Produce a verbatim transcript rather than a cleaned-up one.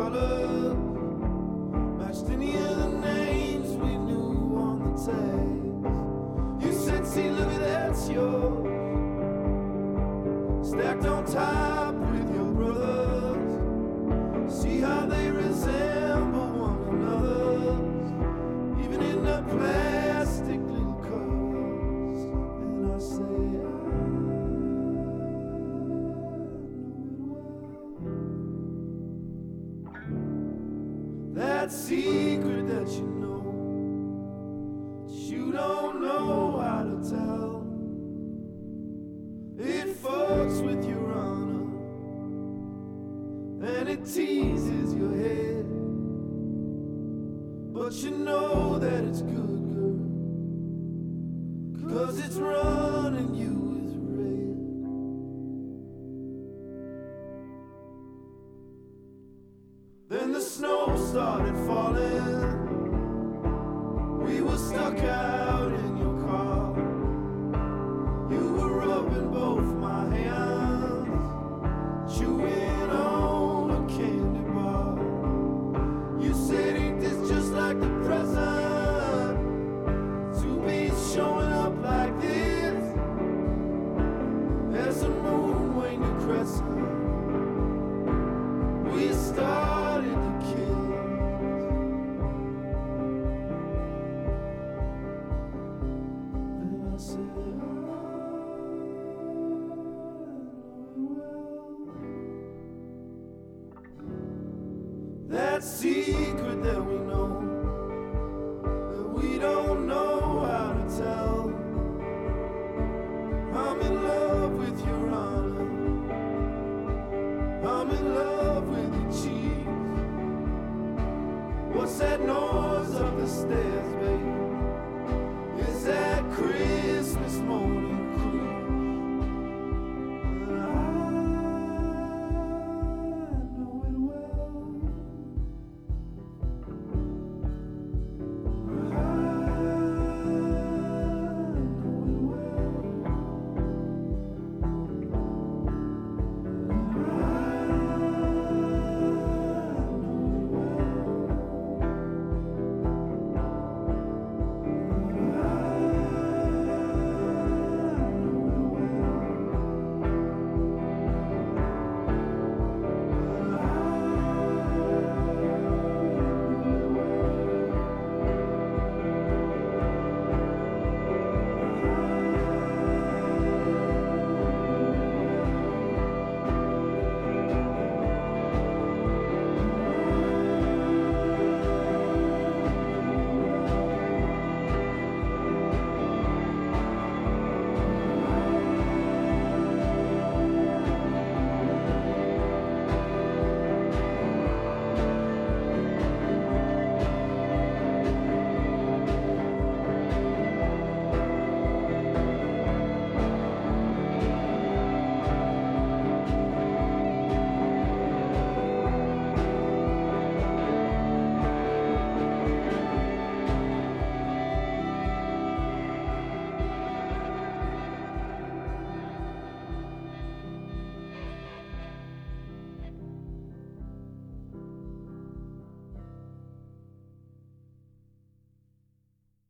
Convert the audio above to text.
colors matched any of the names we knew on the tags. You said, see, look at that's yours, stacked on top with your brothers. See how they resemble one another's, even in the plastic little covers. And I say, I that secret that you know, that you don't know how to tell, it fucks with your honor and it teases your head, but you know that it's good, girl, 'cause it's running you with red. Then the snow started falling, we were stuck out in your car. You were rubbing both my hands, chewing on a candy bar. You said, ain't this just like the present, to be showing up like this? There's a moon when you crescent, we started to kiss. And I said, that secret that we know, that we don't know how to tell. I'm in love with your honor, I'm in love with your cheeks. What's that noise up the stairs, baby? Is that Christmas morning?